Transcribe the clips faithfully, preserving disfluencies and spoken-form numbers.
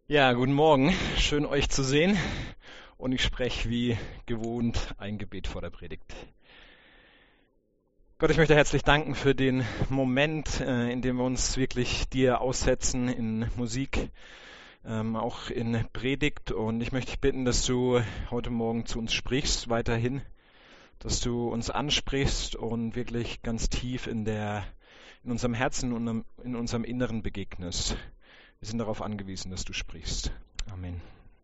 Ja, guten Morgen. Schön euch zu sehen. Und ich spreche wie gewohnt ein Gebet vor der Predigt. Gott, ich möchte herzlich danken für den Moment, äh, in dem wir uns wirklich dir aussetzen in Musik, ähm, auch in Predigt. Und ich möchte dich bitten, dass du heute Morgen zu uns sprichst, weiterhin, dass du uns ansprichst und wirklich ganz tief in der, in unserem Herzen und in unserem Inneren begegnest. Wir sind darauf angewiesen, dass du sprichst. Amen.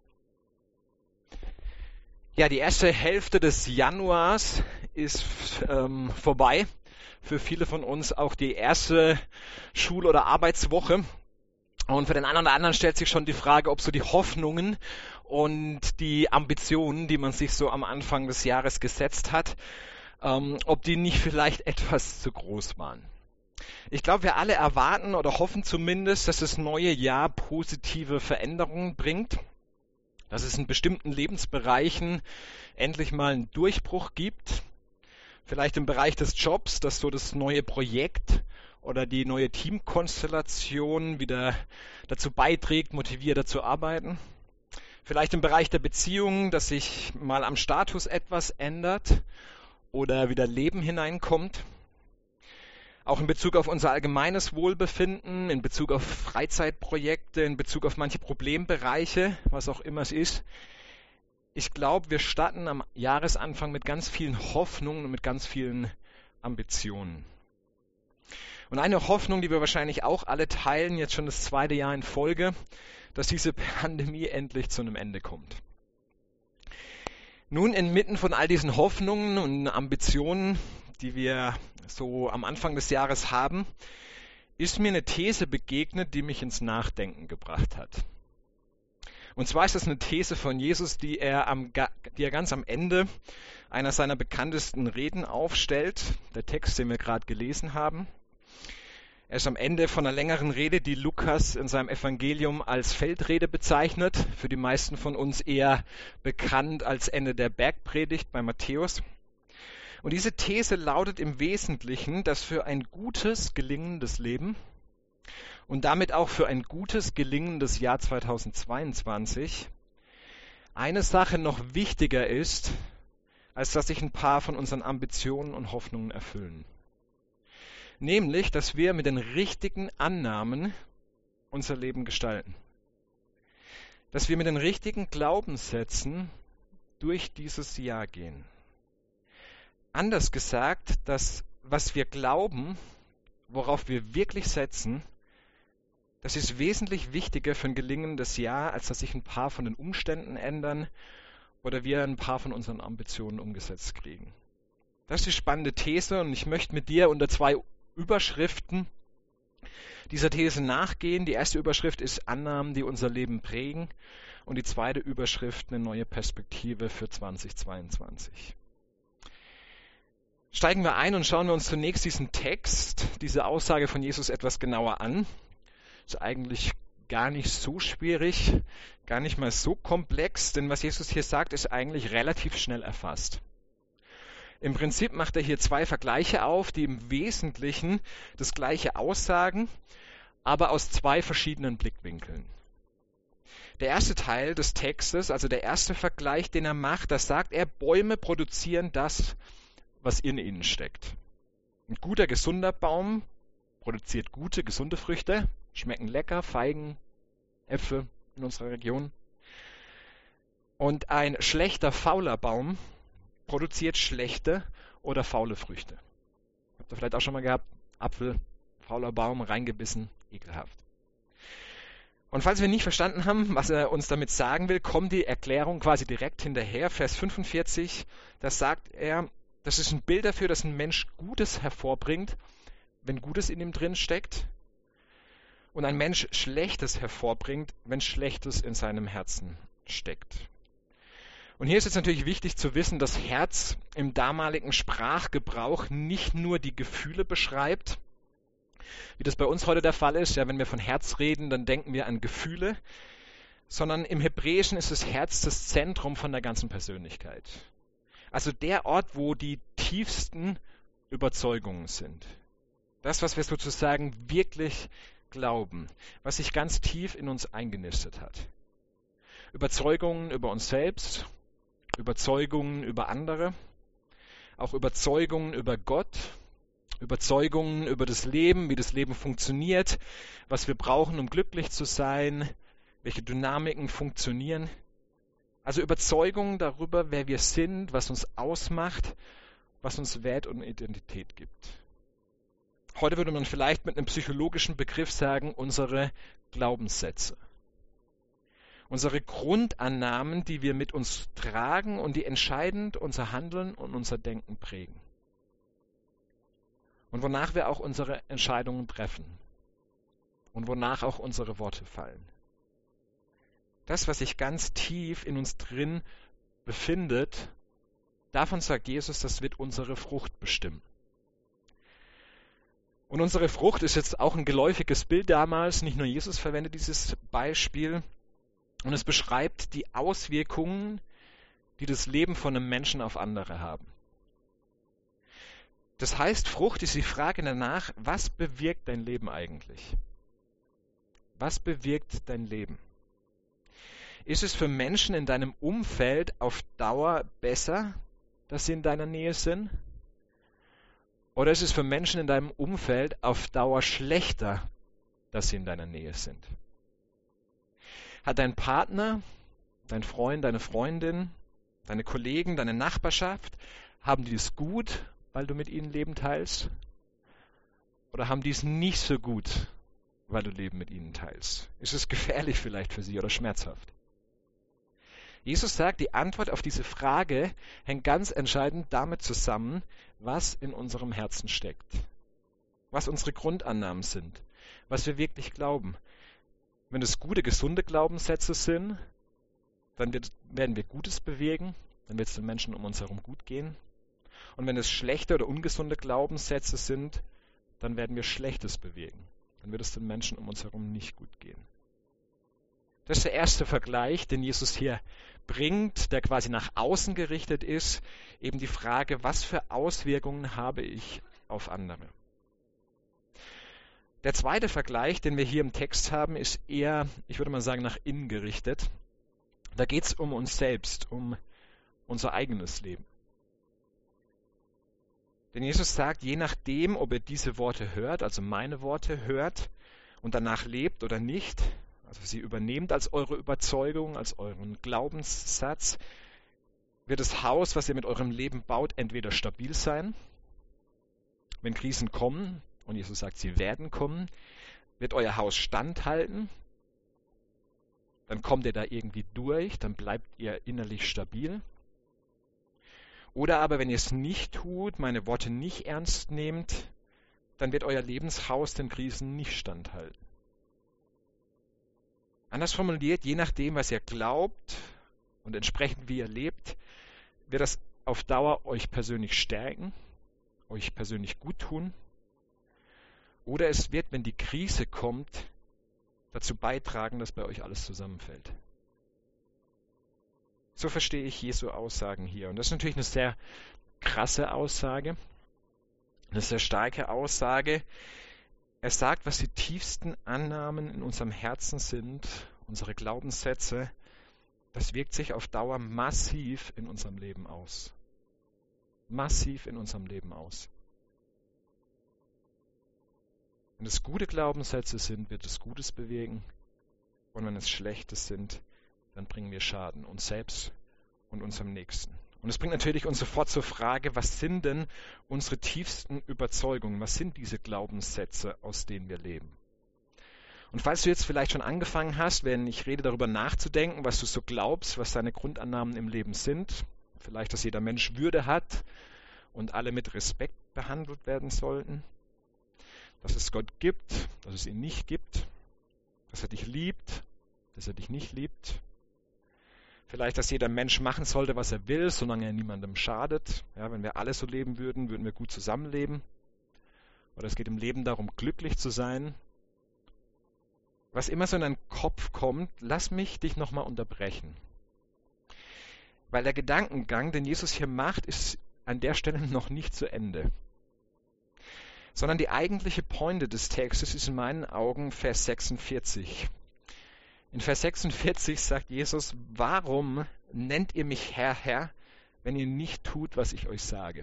Ja, die erste Hälfte des Januars ist ähm, vorbei. Für viele von uns auch die erste Schul- oder Arbeitswoche. Und für den einen oder anderen stellt sich schon die Frage, ob so die Hoffnungen und die Ambitionen, die man sich so am Anfang des Jahres gesetzt hat, ähm, ob die nicht vielleicht etwas zu groß waren. Ich glaube, wir alle erwarten oder hoffen zumindest, dass das neue Jahr positive Veränderungen bringt, dass es in bestimmten Lebensbereichen endlich mal einen Durchbruch gibt. Vielleicht im Bereich des Jobs, dass so das neue Projekt oder die neue Teamkonstellation wieder dazu beiträgt, motivierter zu arbeiten. Vielleicht im Bereich der Beziehungen, dass sich mal am Status etwas ändert oder wieder Leben hineinkommt. Auch in Bezug auf unser allgemeines Wohlbefinden, in Bezug auf Freizeitprojekte, in Bezug auf manche Problembereiche, was auch immer es ist. Ich glaube, wir starten am Jahresanfang mit ganz vielen Hoffnungen und mit ganz vielen Ambitionen. Und eine Hoffnung, die wir wahrscheinlich auch alle teilen, jetzt schon das zweite Jahr in Folge, dass diese Pandemie endlich zu einem Ende kommt. Nun, inmitten von all diesen Hoffnungen und Ambitionen, die wir so am Anfang des Jahres haben, ist mir eine These begegnet, die mich ins Nachdenken gebracht hat. Und zwar ist das eine These von Jesus, die er, am, die er ganz am Ende einer seiner bekanntesten Reden aufstellt, der Text, den wir gerade gelesen haben. Er ist am Ende von einer längeren Rede, die Lukas in seinem Evangelium als Feldrede bezeichnet, für die meisten von uns eher bekannt als Ende der Bergpredigt bei Matthäus. Und diese These lautet im Wesentlichen, dass für ein gutes, gelingendes Leben und damit auch für ein gutes, gelingendes Jahr zweitausendzweiundzwanzig eine Sache noch wichtiger ist, als dass sich ein paar von unseren Ambitionen und Hoffnungen erfüllen. Nämlich, dass wir mit den richtigen Annahmen unser Leben gestalten. Dass wir mit den richtigen Glaubenssätzen durch dieses Jahr gehen. Anders gesagt, dass was wir glauben, worauf wir wirklich setzen, das ist wesentlich wichtiger für ein gelingendes Jahr, als dass sich ein paar von den Umständen ändern oder wir ein paar von unseren Ambitionen umgesetzt kriegen. Das ist die spannende These und ich möchte mit dir unter zwei Überschriften dieser These nachgehen. Die erste Überschrift ist Annahmen, die unser Leben prägen und die zweite Überschrift eine neue Perspektive für zweitausendzweiundzwanzig. Steigen wir ein und schauen wir uns zunächst diesen Text, diese Aussage von Jesus etwas genauer an. Ist eigentlich gar nicht so schwierig, gar nicht mal so komplex, denn was Jesus hier sagt, ist eigentlich relativ schnell erfasst. Im Prinzip macht er hier zwei Vergleiche auf, die im Wesentlichen das Gleiche aussagen, aber aus zwei verschiedenen Blickwinkeln. Der erste Teil des Textes, also der erste Vergleich, den er macht, da sagt er, Bäume produzieren das, was in ihnen steckt. Ein guter, gesunder Baum produziert gute, gesunde Früchte, schmecken lecker, Feigen, Äpfel in unserer Region. Und ein schlechter, fauler Baum produziert schlechte oder faule Früchte. Habt ihr vielleicht auch schon mal gehabt? Apfel, fauler Baum, reingebissen, ekelhaft. Und falls wir nicht verstanden haben, was er uns damit sagen will, kommt die Erklärung quasi direkt hinterher. Vers fünfundvierzig, da sagt er, das ist ein Bild dafür, dass ein Mensch Gutes hervorbringt, wenn Gutes in ihm drin steckt. Und ein Mensch Schlechtes hervorbringt, wenn Schlechtes in seinem Herzen steckt. Und hier ist jetzt natürlich wichtig zu wissen, dass Herz im damaligen Sprachgebrauch nicht nur die Gefühle beschreibt, wie das bei uns heute der Fall ist. Ja, wenn wir von Herz reden, dann denken wir an Gefühle, sondern im Hebräischen ist das Herz das Zentrum von der ganzen Persönlichkeit. Also der Ort, wo die tiefsten Überzeugungen sind. Das, was wir sozusagen wirklich Glauben, was sich ganz tief in uns eingenistet hat. Überzeugungen über uns selbst, Überzeugungen über andere, auch Überzeugungen über Gott, Überzeugungen über das Leben, wie das Leben funktioniert, was wir brauchen, um glücklich zu sein, welche Dynamiken funktionieren. Also Überzeugungen darüber, wer wir sind, was uns ausmacht, was uns Wert und Identität gibt. Heute würde man vielleicht mit einem psychologischen Begriff sagen, unsere Glaubenssätze. Unsere Grundannahmen, die wir mit uns tragen und die entscheidend unser Handeln und unser Denken prägen. Und wonach wir auch unsere Entscheidungen treffen. Und wonach auch unsere Worte fallen. Das, was sich ganz tief in uns drin befindet, davon sagt Jesus, das wird unsere Frucht bestimmen. Und unsere Frucht ist jetzt auch ein geläufiges Bild damals, nicht nur Jesus verwendet dieses Beispiel. Und es beschreibt die Auswirkungen, die das Leben von einem Menschen auf andere haben. Das heißt, Frucht ist die Frage danach, was bewirkt dein Leben eigentlich? Was bewirkt dein Leben? Ist es für Menschen in deinem Umfeld auf Dauer besser, dass sie in deiner Nähe sind? Oder ist es für Menschen in deinem Umfeld auf Dauer schlechter, dass sie in deiner Nähe sind? Hat dein Partner, dein Freund, deine Freundin, deine Kollegen, deine Nachbarschaft, haben die es gut, weil du mit ihnen Leben teilst? Oder haben die es nicht so gut, weil du Leben mit ihnen teilst? Ist es gefährlich vielleicht für sie oder schmerzhaft? Jesus sagt, die Antwort auf diese Frage hängt ganz entscheidend damit zusammen, was in unserem Herzen steckt. Was unsere Grundannahmen sind. Was wir wirklich glauben. Wenn es gute, gesunde Glaubenssätze sind, dann wird, werden wir Gutes bewegen, dann wird es den Menschen um uns herum gut gehen. Und wenn es schlechte oder ungesunde Glaubenssätze sind, dann werden wir Schlechtes bewegen. Dann wird es den Menschen um uns herum nicht gut gehen. Das ist der erste Vergleich, den Jesus hier bringt, der quasi nach außen gerichtet ist. Eben die Frage, was für Auswirkungen habe ich auf andere? Der zweite Vergleich, den wir hier im Text haben, ist eher, ich würde mal sagen, nach innen gerichtet. Da geht es um uns selbst, um unser eigenes Leben. Denn Jesus sagt, je nachdem, ob ihr diese Worte hört, also meine Worte hört und danach lebt oder nicht, also sie übernehmt als eure Überzeugung, als euren Glaubenssatz, wird das Haus, was ihr mit eurem Leben baut, entweder stabil sein, wenn Krisen kommen, und Jesus sagt, sie werden kommen, wird euer Haus standhalten, dann kommt ihr da irgendwie durch, dann bleibt ihr innerlich stabil. Oder aber, wenn ihr es nicht tut, meine Worte nicht ernst nehmt, dann wird euer Lebenshaus den Krisen nicht standhalten. Anders formuliert, je nachdem, was ihr glaubt und entsprechend wie ihr lebt, wird das auf Dauer euch persönlich stärken, euch persönlich gut tun. Oder es wird, wenn die Krise kommt, dazu beitragen, dass bei euch alles zusammenfällt. So verstehe ich Jesu Aussagen hier. Und das ist natürlich eine sehr krasse Aussage, eine sehr starke Aussage. Er sagt, was die tiefsten Annahmen in unserem Herzen sind, unsere Glaubenssätze, das wirkt sich auf Dauer massiv in unserem Leben aus. Massiv in unserem Leben aus. Wenn es gute Glaubenssätze sind, wird es Gutes bewegen. Und wenn es schlechte sind, dann bringen wir Schaden uns selbst und unserem Nächsten. Und es bringt natürlich uns sofort zur Frage, was sind denn unsere tiefsten Überzeugungen? Was sind diese Glaubenssätze, aus denen wir leben? Und falls du jetzt vielleicht schon angefangen hast, wenn ich rede, darüber nachzudenken, was du so glaubst, was deine Grundannahmen im Leben sind, vielleicht, dass jeder Mensch Würde hat und alle mit Respekt behandelt werden sollten, dass es Gott gibt, dass es ihn nicht gibt, dass er dich liebt, dass er dich nicht liebt. Vielleicht, dass jeder Mensch machen sollte, was er will, solange er niemandem schadet. Ja, wenn wir alle so leben würden, würden wir gut zusammenleben. Oder es geht im Leben darum, glücklich zu sein. Was immer so in deinen Kopf kommt, lass mich dich nochmal unterbrechen. Weil der Gedankengang, den Jesus hier macht, ist an der Stelle noch nicht zu Ende. Sondern die eigentliche Pointe des Textes ist in meinen Augen Vers sechsundvierzig. In Vers sechsundvierzig sagt Jesus, warum nennt ihr mich Herr, Herr, wenn ihr nicht tut, was ich euch sage?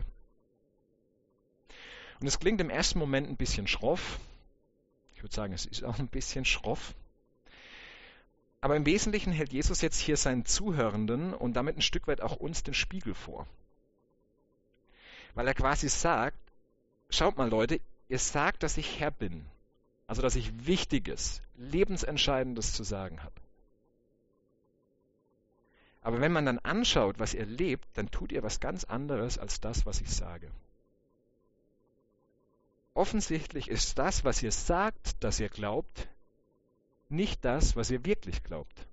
Und es klingt im ersten Moment ein bisschen schroff. Ich würde sagen, es ist auch ein bisschen schroff. Aber im Wesentlichen hält Jesus jetzt hier seinen Zuhörenden und damit ein Stück weit auch uns den Spiegel vor. Weil er quasi sagt, schaut mal Leute, ihr sagt, dass ich Herr bin. Also dass ich Wichtiges, Lebensentscheidendes zu sagen habe. Aber wenn man dann anschaut, was ihr lebt, dann tut ihr was ganz anderes als das, was ich sage. Offensichtlich ist das, was ihr sagt, dass ihr glaubt, nicht das, was ihr wirklich glaubt.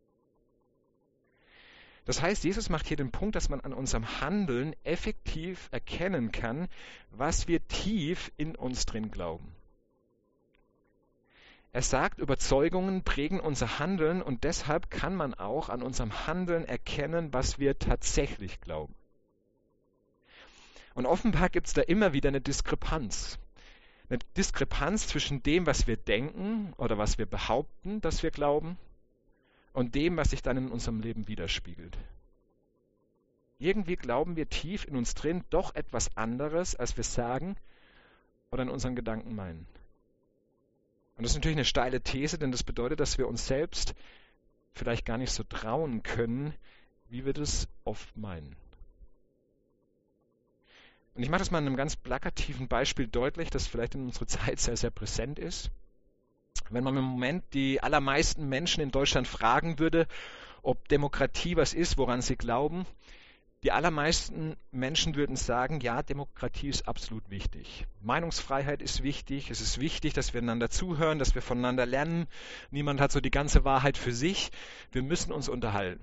Das heißt, Jesus macht hier den Punkt, dass man an unserem Handeln effektiv erkennen kann, was wir tief in uns drin glauben. Er sagt, Überzeugungen prägen unser Handeln und deshalb kann man auch an unserem Handeln erkennen, was wir tatsächlich glauben. Und offenbar gibt es da immer wieder eine Diskrepanz. Eine Diskrepanz zwischen dem, was wir denken oder was wir behaupten, dass wir glauben, und dem, was sich dann in unserem Leben widerspiegelt. Irgendwie glauben wir tief in uns drin doch etwas anderes, als wir sagen oder in unseren Gedanken meinen. Und das ist natürlich eine steile These, denn das bedeutet, dass wir uns selbst vielleicht gar nicht so trauen können, wie wir das oft meinen. Und ich mache das mal an einem ganz plakativen Beispiel deutlich, das vielleicht in unserer Zeit sehr, sehr präsent ist. Wenn man im Moment die allermeisten Menschen in Deutschland fragen würde, ob Demokratie was ist, woran sie glauben, die allermeisten Menschen würden sagen, ja, Demokratie ist absolut wichtig. Meinungsfreiheit ist wichtig. Es ist wichtig, dass wir einander zuhören, dass wir voneinander lernen. Niemand hat so die ganze Wahrheit für sich. Wir müssen uns unterhalten.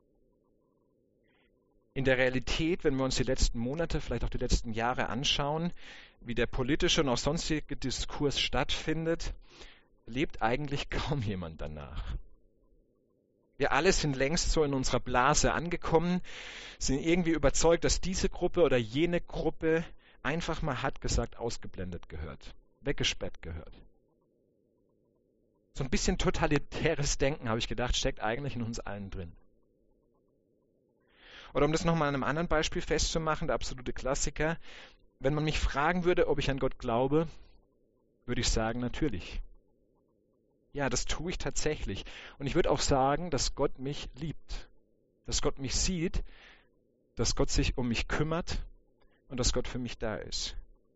In der Realität, wenn wir uns die letzten Monate, vielleicht auch die letzten Jahre anschauen, wie der politische und auch sonstige Diskurs stattfindet, lebt eigentlich kaum jemand danach. Wir alle sind längst so in unserer Blase angekommen, sind irgendwie überzeugt, dass diese Gruppe oder jene Gruppe einfach mal hart gesagt ausgeblendet gehört, weggesperrt gehört. So ein bisschen totalitäres Denken, habe ich gedacht, steckt eigentlich in uns allen drin. Oder um das nochmal an einem anderen Beispiel festzumachen, der absolute Klassiker, wenn man mich fragen würde, ob ich an Gott glaube, würde ich sagen, natürlich. Ja, das tue ich tatsächlich. Und ich würde auch sagen, dass Gott mich liebt, dass Gott mich sieht, dass Gott sich um mich kümmert und dass Gott für mich da ist.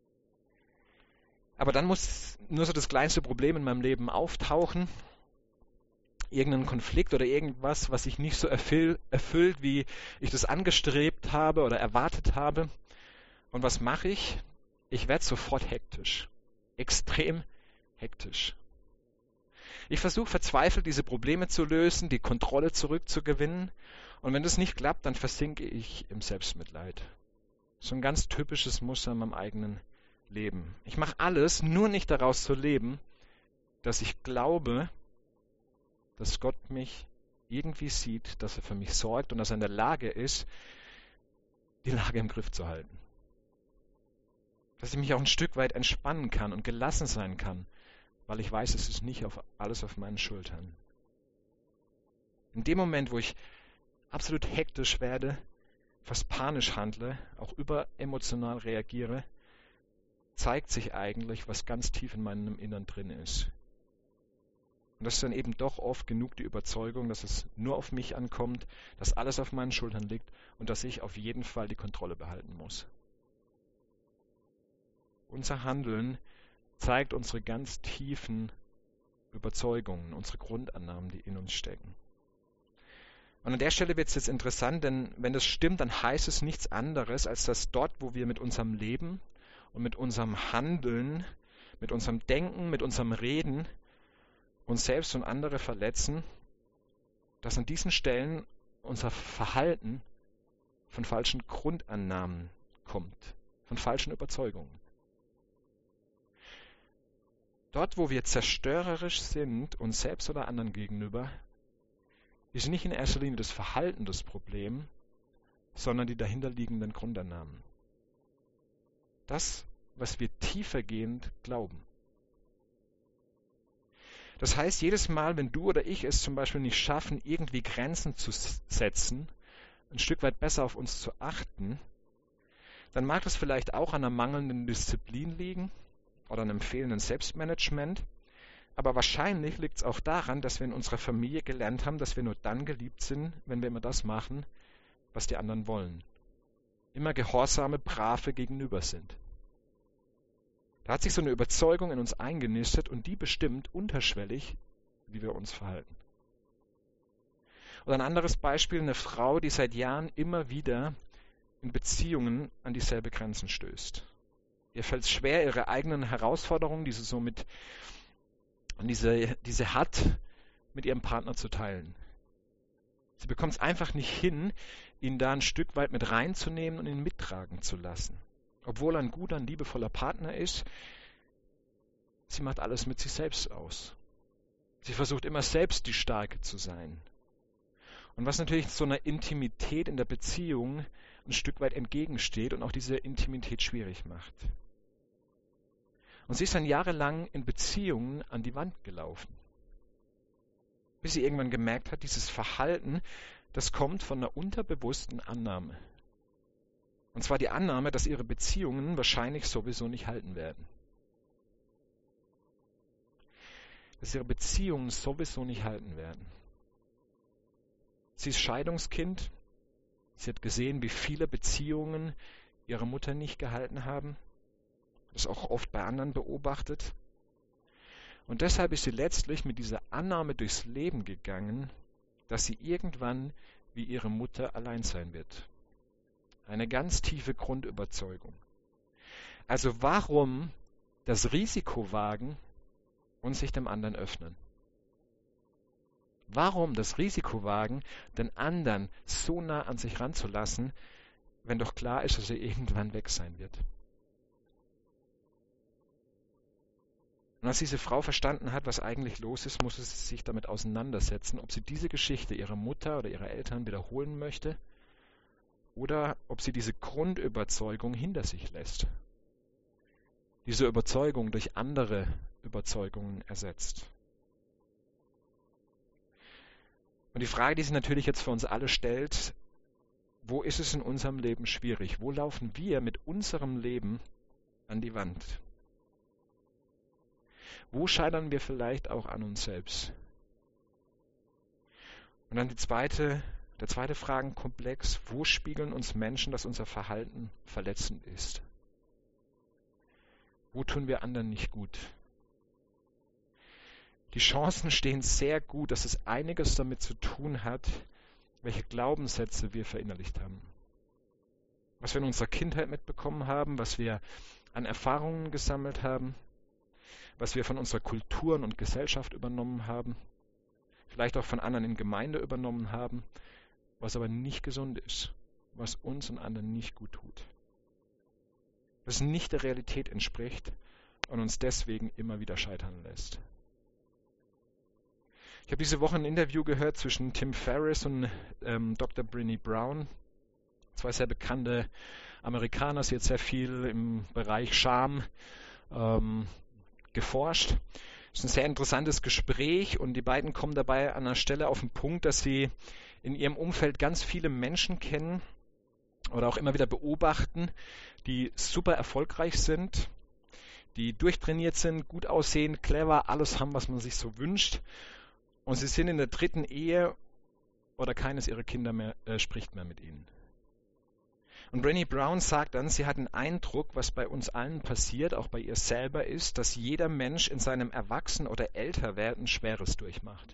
Aber dann muss nur so das kleinste Problem in meinem Leben auftauchen, irgendein Konflikt oder irgendwas, was sich nicht so erfüll, erfüllt, wie ich das angestrebt habe oder erwartet habe. Und was mache ich? Ich werde sofort hektisch, extrem hektisch. Ich versuche verzweifelt, diese Probleme zu lösen, die Kontrolle zurückzugewinnen. Und wenn das nicht klappt, dann versinke ich im Selbstmitleid. So ein ganz typisches Muster in meinem eigenen Leben. Ich mache alles, nur nicht daraus zu leben, dass ich glaube, dass Gott mich irgendwie sieht, dass er für mich sorgt und dass er in der Lage ist, die Lage im Griff zu halten. Dass ich mich auch ein Stück weit entspannen kann und gelassen sein kann, weil ich weiß, es ist nicht auf, alles auf meinen Schultern. In dem Moment, wo ich absolut hektisch werde, fast panisch handle, auch überemotional reagiere, zeigt sich eigentlich, was ganz tief in meinem Innern drin ist. Und das ist dann eben doch oft genug die Überzeugung, dass es nur auf mich ankommt, dass alles auf meinen Schultern liegt und dass ich auf jeden Fall die Kontrolle behalten muss. Unser Handeln zeigt unsere ganz tiefen Überzeugungen, unsere Grundannahmen, die in uns stecken. Und an der Stelle wird es jetzt interessant, denn wenn das stimmt, dann heißt es nichts anderes, als dass dort, wo wir mit unserem Leben und mit unserem Handeln, mit unserem Denken, mit unserem Reden uns selbst und andere verletzen, dass an diesen Stellen unser Verhalten von falschen Grundannahmen kommt, von falschen Überzeugungen. Dort, wo wir zerstörerisch sind, uns selbst oder anderen gegenüber, ist nicht in erster Linie das Verhalten das Problem, sondern die dahinterliegenden Grundannahmen. Das, was wir tiefergehend glauben. Das heißt, jedes Mal, wenn du oder ich es zum Beispiel nicht schaffen, irgendwie Grenzen zu setzen, ein Stück weit besser auf uns zu achten, dann mag das vielleicht auch an einer mangelnden Disziplin liegen oder einem fehlenden Selbstmanagement, aber wahrscheinlich liegt es auch daran, dass wir in unserer Familie gelernt haben, dass wir nur dann geliebt sind, wenn wir immer das machen, was die anderen wollen. Immer gehorsame, brave Gegenüber sind. Da hat sich so eine Überzeugung in uns eingenistet und die bestimmt unterschwellig, wie wir uns verhalten. Oder ein anderes Beispiel, eine Frau, die seit Jahren immer wieder in Beziehungen an dieselbe Grenzen stößt. Ihr fällt es schwer, ihre eigenen Herausforderungen, die sie so mit, diese, diese hat, mit ihrem Partner zu teilen. Sie bekommt es einfach nicht hin, ihn da ein Stück weit mit reinzunehmen und ihn mittragen zu lassen. Obwohl er ein guter, ein liebevoller Partner ist, sie macht alles mit sich selbst aus. Sie versucht immer selbst die Starke zu sein. Und was natürlich so einer Intimität in der Beziehung ein Stück weit entgegensteht und auch diese Intimität schwierig macht. Und sie ist dann jahrelang in Beziehungen an die Wand gelaufen. Bis sie irgendwann gemerkt hat, dieses Verhalten, das kommt von einer unterbewussten Annahme. Und zwar die Annahme, dass ihre Beziehungen wahrscheinlich sowieso nicht halten werden. Dass ihre Beziehungen sowieso nicht halten werden. Sie ist Scheidungskind. Sie hat gesehen, wie viele Beziehungen ihre Mutter nicht gehalten haben. Das auch oft bei anderen beobachtet. Und deshalb ist sie letztlich mit dieser Annahme durchs Leben gegangen, dass sie irgendwann wie ihre Mutter allein sein wird. Eine ganz tiefe Grundüberzeugung. Also warum das Risiko wagen und sich dem anderen öffnen? Warum das Risiko wagen, den anderen so nah an sich ranzulassen, wenn doch klar ist, dass er irgendwann weg sein wird? Und als diese Frau verstanden hat, was eigentlich los ist, muss sie sich damit auseinandersetzen, ob sie diese Geschichte ihrer Mutter oder ihrer Eltern wiederholen möchte oder ob sie diese Grundüberzeugung hinter sich lässt. Diese Überzeugung durch andere Überzeugungen ersetzt. Und die Frage, die sich natürlich jetzt für uns alle stellt, wo ist es in unserem Leben schwierig? Wo laufen wir mit unserem Leben an die Wand? Wo scheitern wir vielleicht auch an uns selbst? Und dann die zweite, der zweite Fragenkomplex, wo spiegeln uns Menschen, dass unser Verhalten verletzend ist? Wo tun wir anderen nicht gut? Die Chancen stehen sehr gut, dass es einiges damit zu tun hat, welche Glaubenssätze wir verinnerlicht haben. Was wir in unserer Kindheit mitbekommen haben, was wir an Erfahrungen gesammelt haben, was wir von unserer Kultur und Gesellschaft übernommen haben, vielleicht auch von anderen in Gemeinde übernommen haben, was aber nicht gesund ist, was uns und anderen nicht gut tut. Was nicht der Realität entspricht und uns deswegen immer wieder scheitern lässt. Ich habe diese Woche ein Interview gehört zwischen Tim Ferriss und ähm, Doktor Brené Brown, zwei sehr bekannte Amerikaner, sie hat sehr viel im Bereich Scham ähm, geforscht. Es ist ein sehr interessantes Gespräch und die beiden kommen dabei an einer Stelle auf den Punkt, dass sie in ihrem Umfeld ganz viele Menschen kennen oder auch immer wieder beobachten, die super erfolgreich sind, die durchtrainiert sind, gut aussehen, clever, alles haben, was man sich so wünscht. Und sie sind in der dritten Ehe oder keines ihrer Kinder mehr äh, spricht mehr mit ihnen. Und Brené Brown sagt dann, sie hat den Eindruck, was bei uns allen passiert, auch bei ihr selber ist, dass jeder Mensch in seinem Erwachsen- oder Älterwerden Schweres durchmacht.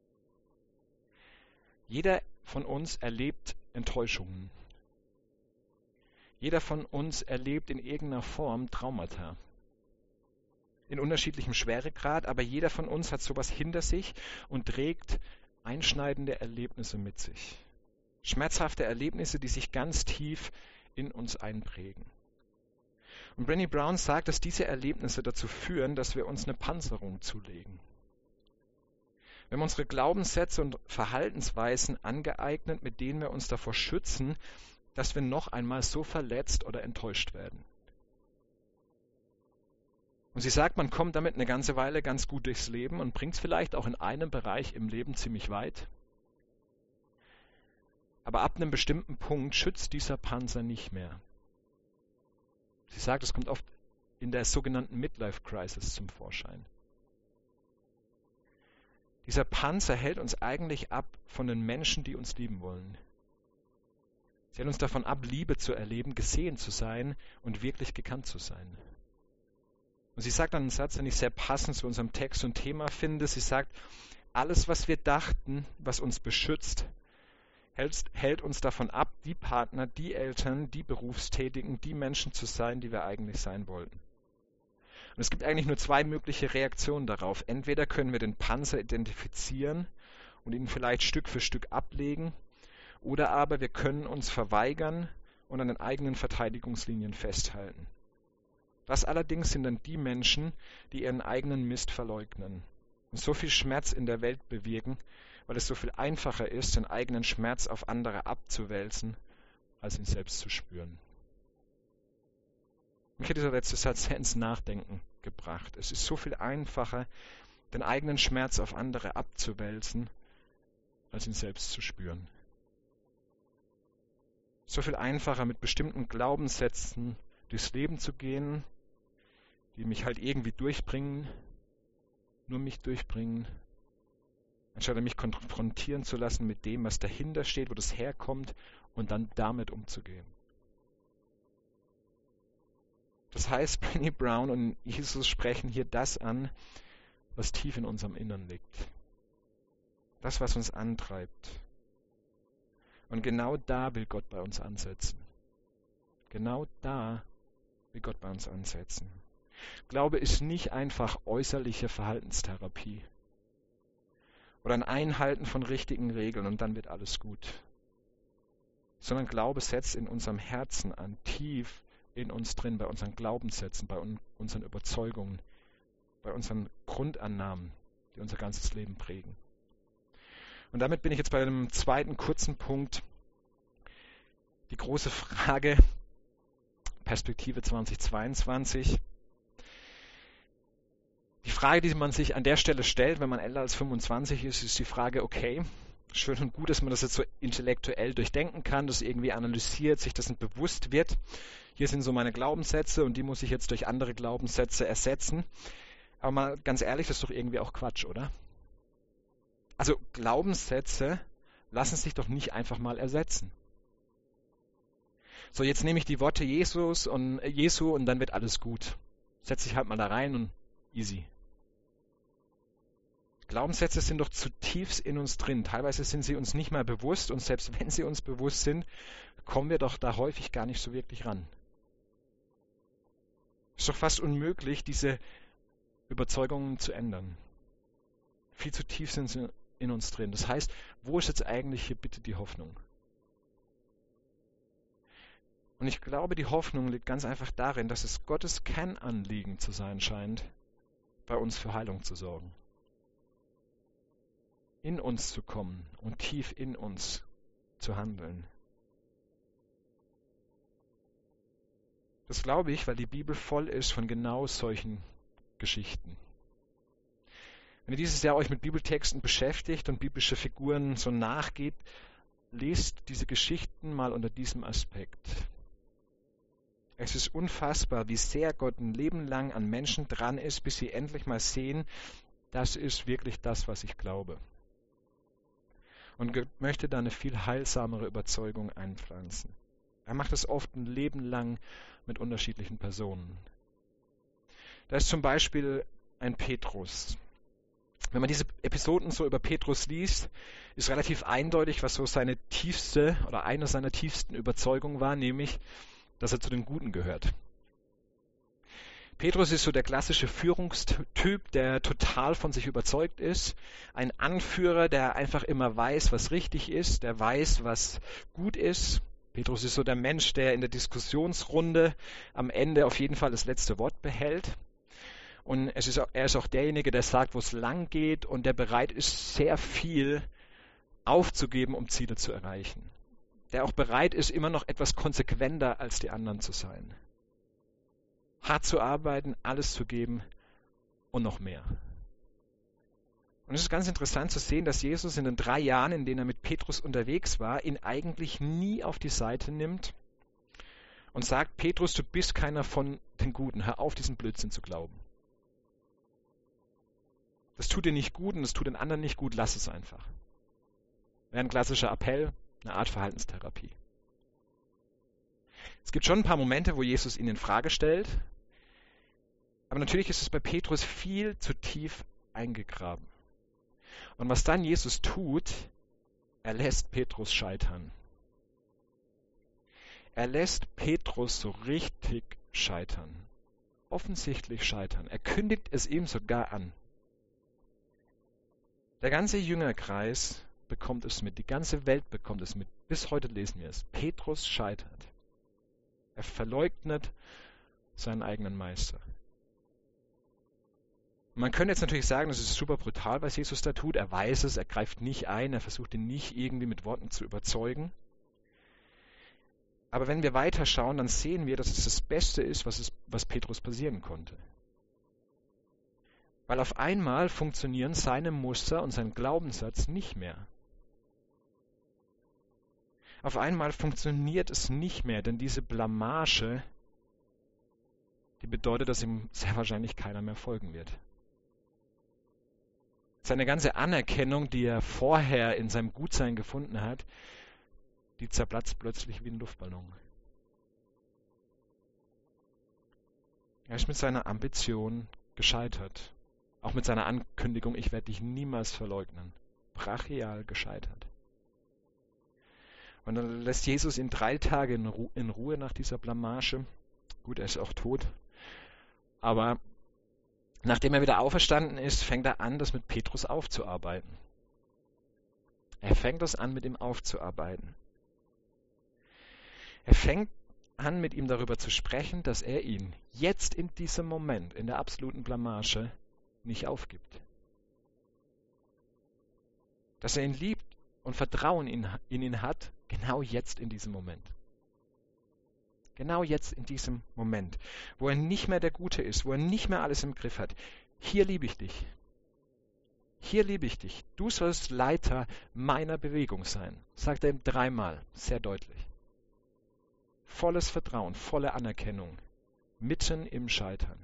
Jeder von uns erlebt Enttäuschungen. Jeder von uns erlebt in irgendeiner Form Traumata. In unterschiedlichem Schweregrad, aber jeder von uns hat sowas hinter sich und trägt einschneidende Erlebnisse mit sich. Schmerzhafte Erlebnisse, die sich ganz tief in uns einprägen. Und Brené Brown sagt, dass diese Erlebnisse dazu führen, dass wir uns eine Panzerung zulegen. Wir haben unsere Glaubenssätze und Verhaltensweisen angeeignet, mit denen wir uns davor schützen, dass wir noch einmal so verletzt oder enttäuscht werden. Und sie sagt, man kommt damit eine ganze Weile ganz gut durchs Leben und bringt es vielleicht auch in einem Bereich im Leben ziemlich weit. Aber ab einem bestimmten Punkt schützt dieser Panzer nicht mehr. Sie sagt, es kommt oft in der sogenannten Midlife-Crisis zum Vorschein. Dieser Panzer hält uns eigentlich ab von den Menschen, die uns lieben wollen. Sie hält uns davon ab, Liebe zu erleben, gesehen zu sein und wirklich gekannt zu sein. Und sie sagt dann einen Satz, den ich sehr passend zu unserem Text und Thema finde. Sie sagt, alles, was wir dachten, was uns beschützt, hält, hält uns davon ab, die Partner, die Eltern, die Berufstätigen, die Menschen zu sein, die wir eigentlich sein wollten. Und es gibt eigentlich nur zwei mögliche Reaktionen darauf. Entweder können wir den Panzer identifizieren und ihn vielleicht Stück für Stück ablegen, oder aber wir können uns verweigern und an den eigenen Verteidigungslinien festhalten. Das allerdings sind dann die Menschen, die ihren eigenen Mist verleugnen und so viel Schmerz in der Welt bewirken, weil es so viel einfacher ist, den eigenen Schmerz auf andere abzuwälzen, als ihn selbst zu spüren. Mich hat dieser letzte Satz sehr ins Nachdenken gebracht. Es ist so viel einfacher, den eigenen Schmerz auf andere abzuwälzen, als ihn selbst zu spüren. So viel einfacher, mit bestimmten Glaubenssätzen durchs Leben zu gehen, die mich halt irgendwie durchbringen, nur mich durchbringen, anstatt mich konfrontieren zu lassen mit dem, was dahinter steht, wo das herkommt, und dann damit umzugehen. Das heißt, Brené Brown und Jesus sprechen hier das an, was tief in unserem Innern liegt. Das, was uns antreibt. Und genau da will Gott bei uns ansetzen. Genau da will Gott bei uns ansetzen. Glaube ist nicht einfach äußerliche Verhaltenstherapie oder ein Einhalten von richtigen Regeln und dann wird alles gut. Sondern Glaube setzt in unserem Herzen an, tief in uns drin, bei unseren Glaubenssätzen, bei un- unseren Überzeugungen, bei unseren Grundannahmen, die unser ganzes Leben prägen. Und damit bin ich jetzt bei einem zweiten kurzen Punkt. Die große Frage, Perspektive zweitausendzweiundzwanzig. Die Frage, die man sich an der Stelle stellt, wenn man älter als fünfundzwanzig ist, ist die Frage, okay, schön und gut, dass man das jetzt so intellektuell durchdenken kann, das irgendwie analysiert, sich dessen bewusst wird. Hier sind so meine Glaubenssätze und die muss ich jetzt durch andere Glaubenssätze ersetzen. Aber mal ganz ehrlich, das ist doch irgendwie auch Quatsch, oder? Also Glaubenssätze lassen sich doch nicht einfach mal ersetzen. So, jetzt nehme ich die Worte Jesus und äh, Jesu und dann wird alles gut. Setze ich halt mal da rein und easy. Glaubenssätze sind doch zutiefst in uns drin. Teilweise sind sie uns nicht mal bewusst und selbst wenn sie uns bewusst sind, kommen wir doch da häufig gar nicht so wirklich ran. Es ist doch fast unmöglich, diese Überzeugungen zu ändern. Viel zu tief sind sie in uns drin. Das heißt, wo ist jetzt eigentlich hier bitte die Hoffnung? Und ich glaube, die Hoffnung liegt ganz einfach darin, dass es Gottes Kernanliegen zu sein scheint, bei uns für Heilung zu sorgen. In uns zu kommen und tief in uns zu handeln. Das glaube ich, weil die Bibel voll ist von genau solchen Geschichten. Wenn ihr dieses Jahr euch mit Bibeltexten beschäftigt und biblische Figuren so nachgeht, lest diese Geschichten mal unter diesem Aspekt. Es ist unfassbar, wie sehr Gott ein Leben lang an Menschen dran ist, bis sie endlich mal sehen, das ist wirklich das, was ich glaube. Und Gott möchte da eine viel heilsamere Überzeugung einpflanzen. Er macht es oft ein Leben lang mit unterschiedlichen Personen. Da ist zum Beispiel ein Petrus. Wenn man diese Episoden so über Petrus liest, ist relativ eindeutig, was so seine tiefste oder eine seiner tiefsten Überzeugungen war, nämlich, dass er zu den Guten gehört. Petrus ist so der klassische Führungstyp, der total von sich überzeugt ist. Ein Anführer, der einfach immer weiß, was richtig ist, der weiß, was gut ist. Petrus ist so der Mensch, der in der Diskussionsrunde am Ende auf jeden Fall das letzte Wort behält. Und es ist, er ist auch derjenige, der sagt, wo es lang geht und der bereit ist, sehr viel aufzugeben, um Ziele zu erreichen. Der auch bereit ist, immer noch etwas konsequenter als die anderen zu sein. hart zu arbeiten, alles zu geben und noch mehr. Und es ist ganz interessant zu sehen, dass Jesus in den drei Jahren, in denen er mit Petrus unterwegs war, ihn eigentlich nie auf die Seite nimmt und sagt, Petrus, du bist keiner von den Guten, hör auf, diesen Blödsinn zu glauben. Das tut dir nicht gut und das tut den anderen nicht gut, lass es einfach. Wäre ein klassischer Appell, eine Art Verhaltenstherapie. Es gibt schon ein paar Momente, wo Jesus ihn in Frage stellt, aber natürlich ist es bei Petrus viel zu tief eingegraben. Und was dann Jesus tut, er lässt Petrus scheitern. Er lässt Petrus so richtig scheitern. Offensichtlich scheitern. Er kündigt es ihm sogar an. Der ganze Jüngerkreis bekommt es mit. Die ganze Welt bekommt es mit. Bis heute lesen wir es. Petrus scheitert. Er verleugnet seinen eigenen Meister. Man könnte jetzt natürlich sagen, das ist super brutal, was Jesus da tut. Er weiß es, er greift nicht ein, er versucht ihn nicht irgendwie mit Worten zu überzeugen. Aber wenn wir weiterschauen, dann sehen wir, dass es das Beste ist, was, es, was Petrus passieren konnte. Weil auf einmal funktionieren seine Muster und sein Glaubenssatz nicht mehr. Auf einmal funktioniert es nicht mehr, denn diese Blamage, die bedeutet, dass ihm sehr wahrscheinlich keiner mehr folgen wird. Seine ganze Anerkennung, die er vorher in seinem Gutsein gefunden hat, die zerplatzt plötzlich wie ein Luftballon. Er ist mit seiner Ambition gescheitert. Auch mit seiner Ankündigung, ich werde dich niemals verleugnen. Brachial gescheitert. Und dann lässt Jesus ihn drei Tage in, Ru- in Ruhe nach dieser Blamage. Gut, er ist auch tot. Aber nachdem er wieder auferstanden ist, fängt er an, das mit Petrus aufzuarbeiten. Er fängt das an, mit ihm aufzuarbeiten. Er fängt an, mit ihm darüber zu sprechen, dass er ihn jetzt in diesem Moment, in der absoluten Blamage, nicht aufgibt. Dass er ihn liebt und Vertrauen in, in ihn hat, genau jetzt in diesem Moment. Genau jetzt in diesem Moment, wo er nicht mehr der Gute ist, wo er nicht mehr alles im Griff hat. Hier liebe ich dich. Hier liebe ich dich. Du sollst Leiter meiner Bewegung sein, sagt er ihm dreimal, sehr deutlich. Volles Vertrauen, volle Anerkennung, mitten im Scheitern.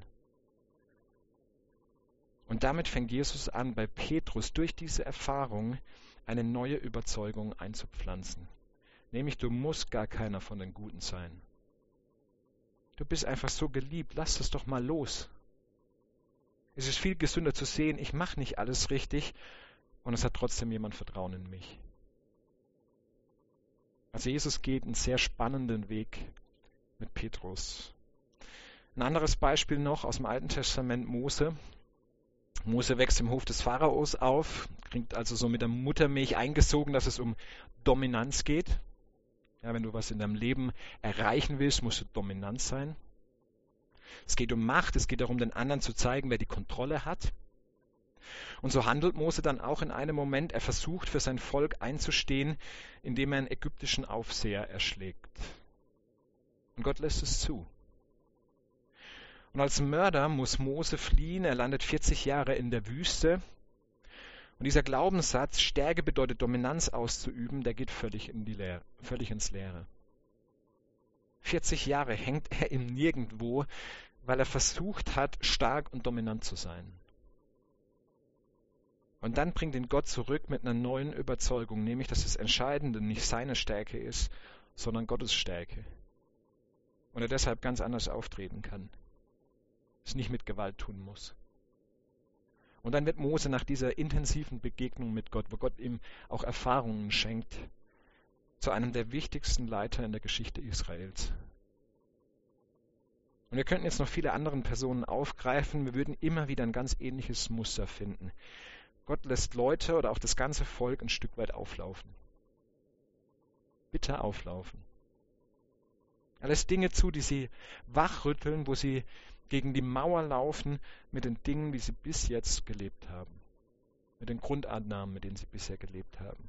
Und damit fängt Jesus an, bei Petrus durch diese Erfahrung eine neue Überzeugung einzupflanzen. Nämlich, du musst gar keiner von den Guten sein. Du bist einfach so geliebt, lass es doch mal los. Es ist viel gesünder zu sehen, ich mache nicht alles richtig und es hat trotzdem jemand Vertrauen in mich. Also Jesus geht einen sehr spannenden Weg mit Petrus. Ein anderes Beispiel noch aus dem Alten Testament, Mose. Mose wächst im Hof des Pharaos auf, kriegt also so mit der Muttermilch eingesogen, dass es um Dominanz geht. Ja, wenn du was in deinem Leben erreichen willst, musst du dominant sein. Es geht um Macht, es geht darum, den anderen zu zeigen, wer die Kontrolle hat. Und so handelt Mose dann auch in einem Moment. Er versucht, für sein Volk einzustehen, indem er einen ägyptischen Aufseher erschlägt. Und Gott lässt es zu. Und als Mörder muss Mose fliehen. Er landet vierzig Jahre in der Wüste. Und dieser Glaubenssatz, Stärke bedeutet Dominanz auszuüben, der geht völlig, in die Leere, völlig ins Leere. vierzig Jahre hängt er im Nirgendwo, weil er versucht hat, stark und dominant zu sein. Und dann bringt ihn Gott zurück mit einer neuen Überzeugung, nämlich, dass das Entscheidende nicht seine Stärke ist, sondern Gottes Stärke. Und er deshalb ganz anders auftreten kann. Es nicht mit Gewalt tun muss. Und dann wird Mose nach dieser intensiven Begegnung mit Gott, wo Gott ihm auch Erfahrungen schenkt, zu einem der wichtigsten Leiter in der Geschichte Israels. Und wir könnten jetzt noch viele andere Personen aufgreifen, wir würden immer wieder ein ganz ähnliches Muster finden. Gott lässt Leute oder auch das ganze Volk ein Stück weit auflaufen. Bitter auflaufen. Er lässt Dinge zu, die sie wachrütteln, wo sie gegen die Mauer laufen mit den Dingen, wie sie bis jetzt gelebt haben. Mit den Grundannahmen, mit denen sie bisher gelebt haben.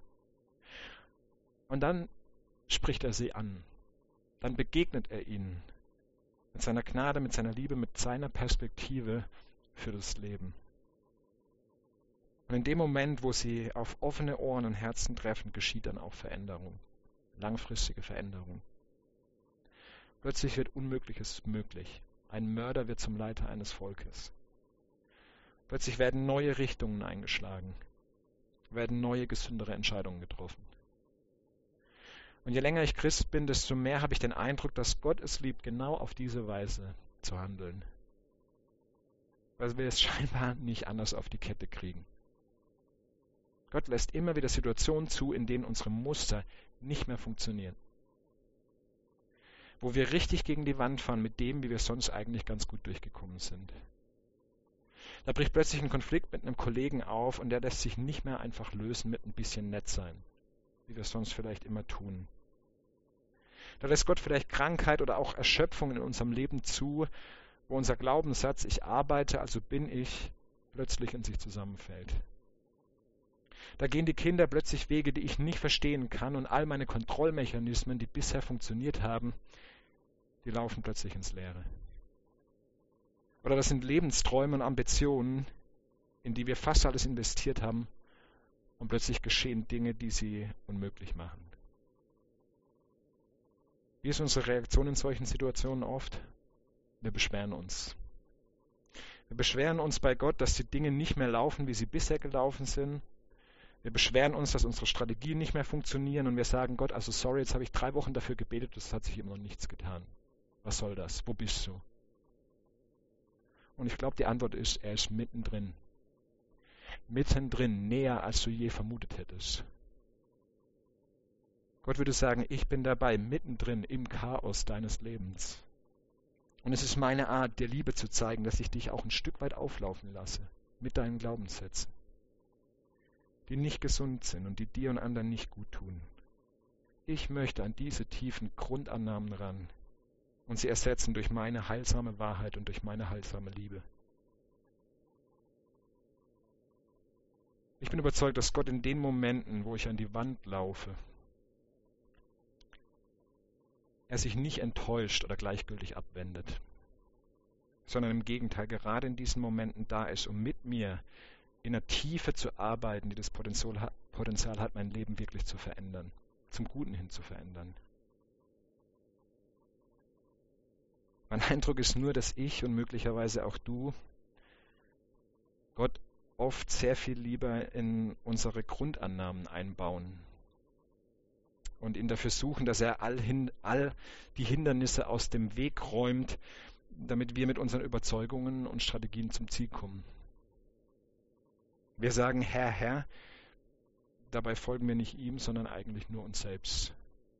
Und dann spricht er sie an. Dann begegnet er ihnen. Mit seiner Gnade, mit seiner Liebe, mit seiner Perspektive für das Leben. Und in dem Moment, wo sie auf offene Ohren und Herzen treffen, geschieht dann auch Veränderung. Langfristige Veränderung. Plötzlich wird Unmögliches möglich. Ein Mörder wird zum Leiter eines Volkes. Plötzlich werden neue Richtungen eingeschlagen. Werden neue, gesündere Entscheidungen getroffen. Und je länger ich Christ bin, desto mehr habe ich den Eindruck, dass Gott es liebt, genau auf diese Weise zu handeln. Weil wir es scheinbar nicht anders auf die Kette kriegen. Gott lässt immer wieder Situationen zu, in denen unsere Muster nicht mehr funktionieren. Wo wir richtig gegen die Wand fahren mit dem, wie wir sonst eigentlich ganz gut durchgekommen sind. Da bricht plötzlich ein Konflikt mit einem Kollegen auf und der lässt sich nicht mehr einfach lösen mit ein bisschen nett sein, wie wir es sonst vielleicht immer tun. Da lässt Gott vielleicht Krankheit oder auch Erschöpfung in unserem Leben zu, wo unser Glaubenssatz, ich arbeite, also bin ich, plötzlich in sich zusammenfällt. Da gehen die Kinder plötzlich Wege, die ich nicht verstehen kann und all meine Kontrollmechanismen, die bisher funktioniert haben, die laufen plötzlich ins Leere. Oder das sind Lebensträume und Ambitionen, in die wir fast alles investiert haben und plötzlich geschehen Dinge, die sie unmöglich machen. Wie ist unsere Reaktion in solchen Situationen oft? Wir beschweren uns. Wir beschweren uns bei Gott, dass die Dinge nicht mehr laufen, wie sie bisher gelaufen sind. Wir beschweren uns, dass unsere Strategien nicht mehr funktionieren und wir sagen, Gott, also sorry, jetzt habe ich drei Wochen dafür gebetet, es hat sich immer noch nichts getan. Was soll das? Wo bist du? Und ich glaube, die Antwort ist, er ist mittendrin. Mittendrin, näher als du je vermutet hättest. Gott würde sagen, ich bin dabei, mittendrin im Chaos deines Lebens. Und es ist meine Art, dir Liebe zu zeigen, dass ich dich auch ein Stück weit auflaufen lasse mit deinen Glaubenssätzen, die nicht gesund sind und die dir und anderen nicht gut tun. Ich möchte an diese tiefen Grundannahmen ran und sie ersetzen durch meine heilsame Wahrheit und durch meine heilsame Liebe. Ich bin überzeugt, dass Gott in den Momenten, wo ich an die Wand laufe, er sich nicht enttäuscht oder gleichgültig abwendet, sondern im Gegenteil gerade in diesen Momenten da ist, um mit mir in der Tiefe zu arbeiten, die das Potenzial hat, Potenzial hat, mein Leben wirklich zu verändern, zum Guten hin zu verändern. Mein Eindruck ist nur, dass ich und möglicherweise auch du Gott oft sehr viel lieber in unsere Grundannahmen einbauen und ihn dafür suchen, dass er all, hin, all die Hindernisse aus dem Weg räumt, damit wir mit unseren Überzeugungen und Strategien zum Ziel kommen. Wir sagen Herr, Herr, dabei folgen wir nicht ihm, sondern eigentlich nur uns selbst.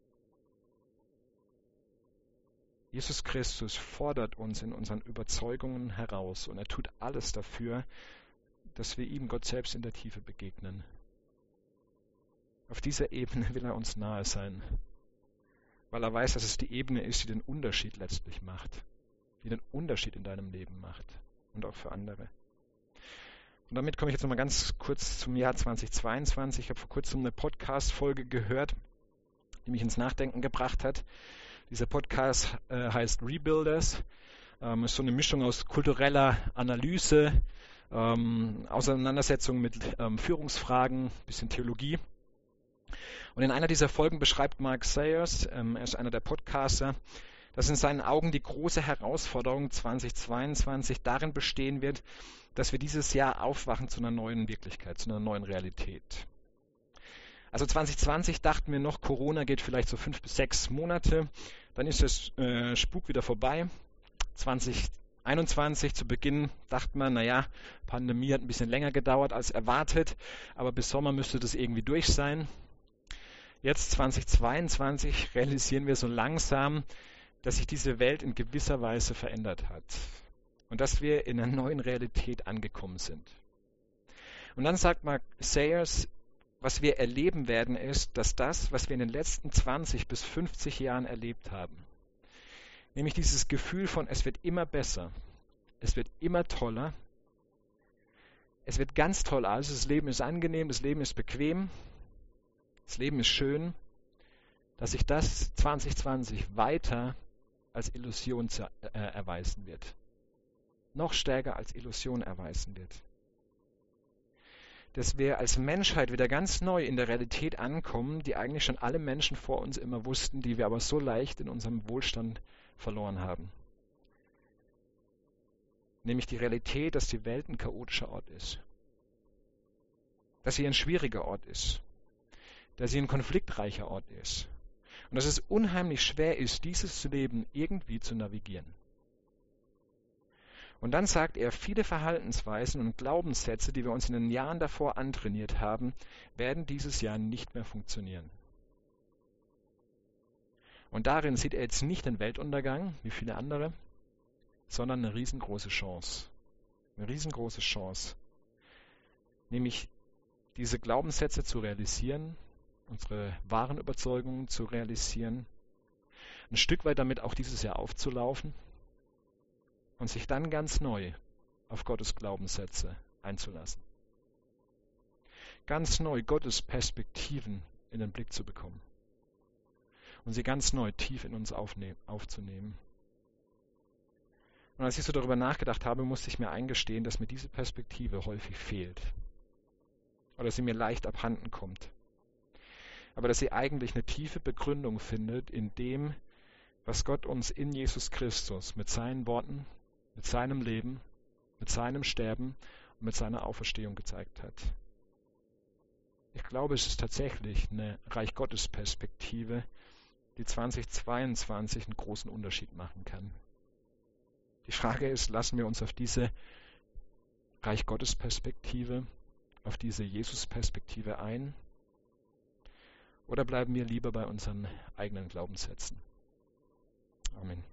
Jesus Christus fordert uns in unseren Überzeugungen heraus und er tut alles dafür, dass wir ihm, Gott selbst, in der Tiefe begegnen. Auf dieser Ebene will er uns nahe sein, weil er weiß, dass es die Ebene ist, die den Unterschied letztlich macht, die den Unterschied in deinem Leben macht und auch für andere. Und damit komme ich jetzt nochmal ganz kurz zum Jahr zweitausendzweiundzwanzig. Ich habe vor kurzem eine Podcast-Folge gehört, die mich ins Nachdenken gebracht hat. Dieser Podcast äh, heißt Rebuilders. Ähm, ist so eine Mischung aus kultureller Analyse, ähm, Auseinandersetzung mit ähm, Führungsfragen, bisschen Theologie. Und in einer dieser Folgen beschreibt Mark Sayers, ähm, er ist einer der Podcaster, dass in seinen Augen die große Herausforderung zweitausendzweiundzwanzig darin bestehen wird, dass wir dieses Jahr aufwachen zu einer neuen Wirklichkeit, zu einer neuen Realität. Also zwanzig zwanzig dachten wir noch, Corona geht vielleicht so fünf bis sechs Monate, dann ist das äh, Spuk wieder vorbei. zwanzig einundzwanzig zu Beginn dachte man, naja, Pandemie hat ein bisschen länger gedauert als erwartet, aber bis Sommer müsste das irgendwie durch sein. Jetzt zwanzig zweiundzwanzig realisieren wir so langsam, dass sich diese Welt in gewisser Weise verändert hat und dass wir in einer neuen Realität angekommen sind. Und dann sagt Mark Sayers, was wir erleben werden, ist, dass das, was wir in den letzten zwanzig bis fünfzig Jahren erlebt haben, nämlich dieses Gefühl von, es wird immer besser, es wird immer toller, es wird ganz toll alles, das Leben ist angenehm, das Leben ist bequem, das Leben ist schön, dass sich das zwanzig zwanzig weiter als Illusion zu, äh, erweisen wird. Noch stärker als Illusion erweisen wird. Dass wir als Menschheit wieder ganz neu in der Realität ankommen, die eigentlich schon alle Menschen vor uns immer wussten, die wir aber so leicht in unserem Wohlstand verloren haben. Nämlich die Realität, dass die Welt ein chaotischer Ort ist. Dass sie ein schwieriger Ort ist. Dass sie ein konfliktreicher Ort ist. Und dass es unheimlich schwer ist, dieses Leben irgendwie zu navigieren. Und dann sagt er, viele Verhaltensweisen und Glaubenssätze, die wir uns in den Jahren davor antrainiert haben, werden dieses Jahr nicht mehr funktionieren. Und darin sieht er jetzt nicht den Weltuntergang, wie viele andere, sondern eine riesengroße Chance. Eine riesengroße Chance. Nämlich diese Glaubenssätze zu realisieren, unsere wahren Überzeugungen zu realisieren, ein Stück weit damit auch dieses Jahr aufzulaufen und sich dann ganz neu auf Gottes Glaubenssätze einzulassen. Ganz neu Gottes Perspektiven in den Blick zu bekommen und sie ganz neu tief in uns aufnehmen, aufzunehmen. Und als ich so darüber nachgedacht habe, musste ich mir eingestehen, dass mir diese Perspektive häufig fehlt oder sie mir leicht abhanden kommt. Aber dass sie eigentlich eine tiefe Begründung findet in dem, was Gott uns in Jesus Christus mit seinen Worten, mit seinem Leben, mit seinem Sterben und mit seiner Auferstehung gezeigt hat. Ich glaube, es ist tatsächlich eine Reich Gottes Perspektive, die zweitausendzweiundzwanzig einen großen Unterschied machen kann. Die Frage ist, lassen wir uns auf diese Reich Gottes Perspektive, auf diese Jesus Perspektive ein? Oder bleiben wir lieber bei unseren eigenen Glaubenssätzen? Amen.